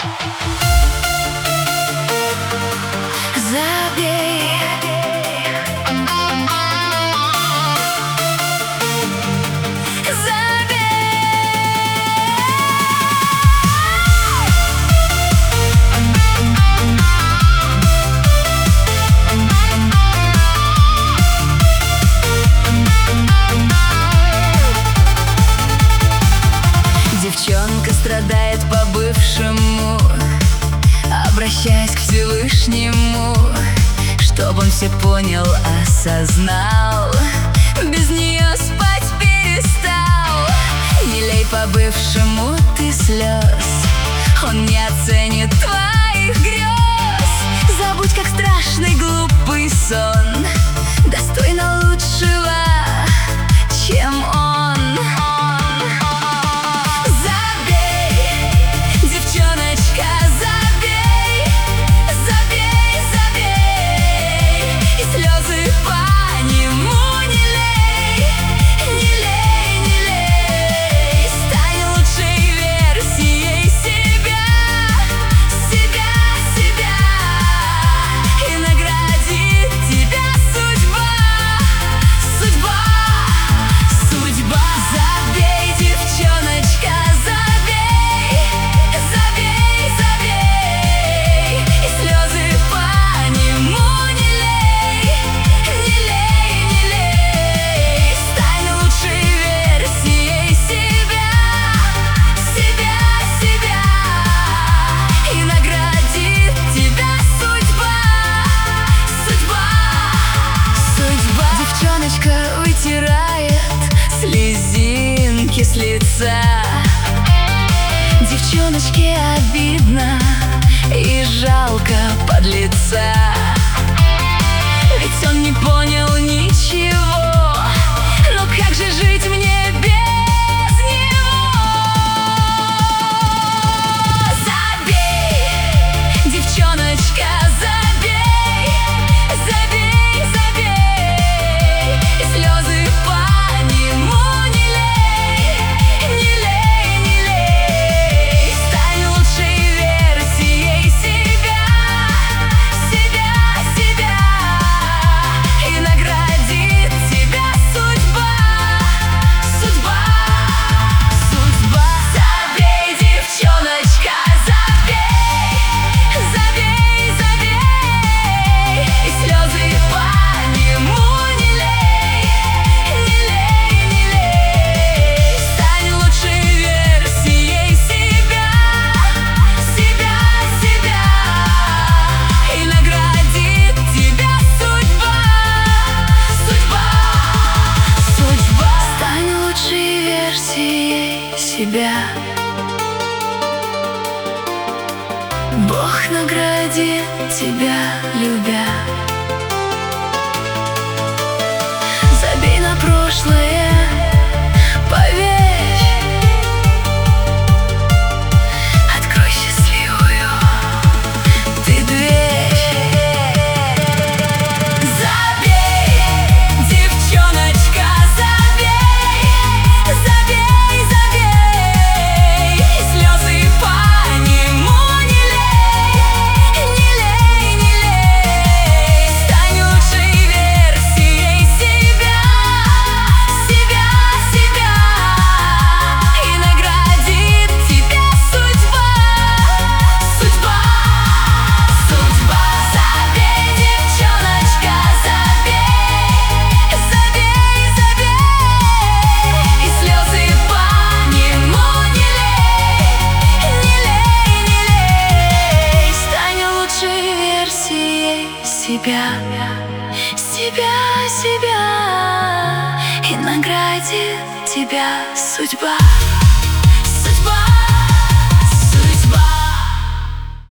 Девчонка страдает по бывшему, обращаясь к Всевышнему, чтоб он все понял, осознал, без нее спать перестал. Не лей по бывшему ты слез, он не оценит твоих грез. Забудь, как страшный глупый сон, достойно лучшего, чем он. Вытирает слезинки с лица. Девчоночке обидно и жалко подлеца, ведь он не понял ничего. Но как же жить мне без него? Забей, девчоночка, забей, забей, забей, и слезы по нему не лей, не лей, не лей. Стань лучшей версией себя, себя, себя, и наградит тебя судьба, судьба, судьба. Забей, девчоночка, забей, забей, забей, и слезы по нему не лей, не лей, не лей. Стань лучшей версией себя, себя, себя, и наградит тебя судьба, судьба, судьба. Стань лучшей версией себя, Бог наградит тебя, любя. Забей на прошлое, поверь, открой счастливую ты дверь. Забей, девчоночка, забей, забей, забей, и слезы по нему не лей, не лей, не лей. Стань лучшей версией себя, себя, себя, и наградит тебя судьба, судьба, судьба. Забей, девчоночка, забей, забей, забей, и слезы по нему не лей, не лей, не лей. Стань лучшей версией себя, себя, себя, и наградит тебя судьба.